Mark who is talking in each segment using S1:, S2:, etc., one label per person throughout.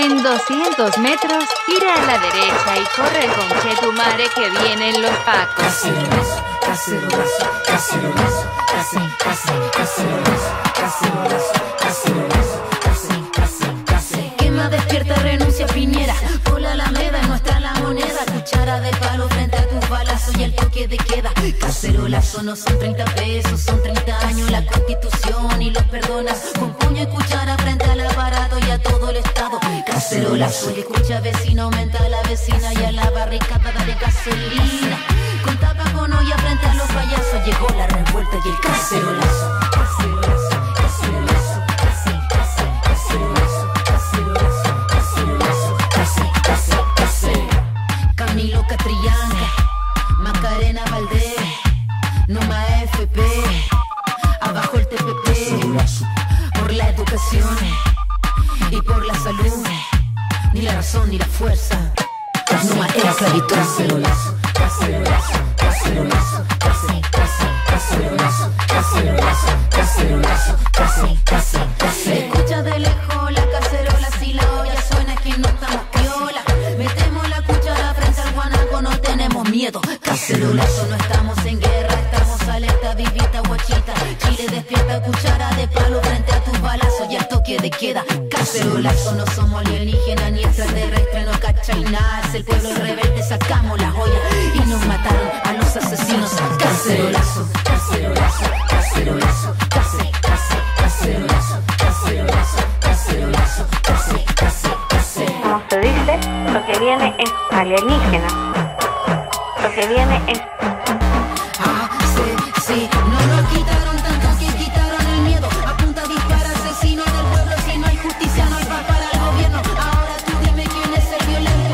S1: En 200 metros, gira a la derecha y corre con Chetumare que vienen los pacos.
S2: Cacerolazo, cacerolazo, cacerolazo, cacerolazo, cacerolazo, cacerolazo. Quema, despierta, renuncia, Piñera. Por la Alameda, nuestra la moneda. Cuchara de palo frente a tus balazos y el toque de queda. Cacerolazo no son 30 pesos, son 30 años la Constitución y los perdonas. Con puño y cuchara frente al aparato y a todo el Estado. Cacerolazo, y escucha vecino, aumenta a la vecina y a la barricada de gasolina. Con tapa con olla frente a los payasos llegó la revuelta y el cacerolazo. Cacerolazo, cacerolazo, cacerolazo, cacerolazo, cacerolazo, cacerolazo. Camilo Catrillanca, Macarena Valdés, Numa FP, abajo el TPP, por la educación y por la salud, ni la razón ni la fuerza, Numa esclavitud. Cacerolazo, cacerolazo, cacerolazo, cacerolazo, cacerolazo, cacerolazo, cacerolazo. Escucha de lejos la cacerola, si la olla suena que no estamos piola. Metemos la cuchara frente al guanaco, no tenemos miedo. Cacerolazo, no estamos en guerra, estamos alerta, vivita, guachita. Chile despierta, cuchara de palo frente a tus balazos y al toque de queda. Cacerolazo, no somos alienígenas ni extraterrestres, no cachai nada. Es el pueblo rebelde, sacamos la joya y nos mataron a los asesinos. Cacerolazo, cacerolazo, cacerolazo, cacerolazo, cacerolazo, cacerolazo, cacerolazo.
S3: Como se dice, lo que viene es alienígena. Lo que viene es...
S2: Sí, no nos quitaron tanto que quitaron el miedo. Apunta, dispara, asesino del pueblo. Si no hay justicia, no hay paz para el gobierno. Ahora tú dime quién es el violento.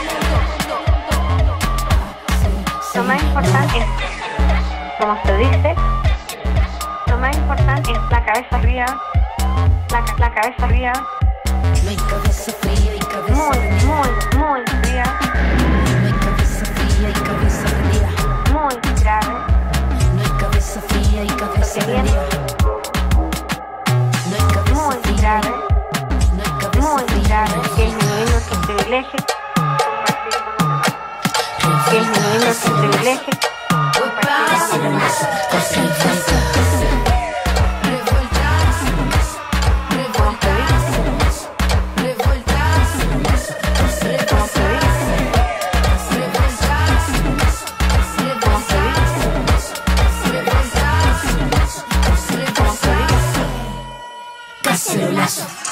S3: Lo más importante es, como se dice, lo más importante es la cabeza arriba, la cabeza arriba,
S2: No hay cabeza fría y cabeza
S3: muy fría,
S2: No hay cabeza fría y cabeza rendida.
S3: muy grave.
S2: No hay cabeza fría y cabeza
S3: Lo que viene,
S2: rendida. No hay cabeza
S3: muy
S2: fría.
S3: grave,
S2: No hay cabeza
S3: muy
S2: fría.
S3: grave, que disminuir nuestros privilegios, que disminuir nuestros privilegios.
S2: Cacerolazo, cacerolazo. Cacerolazo.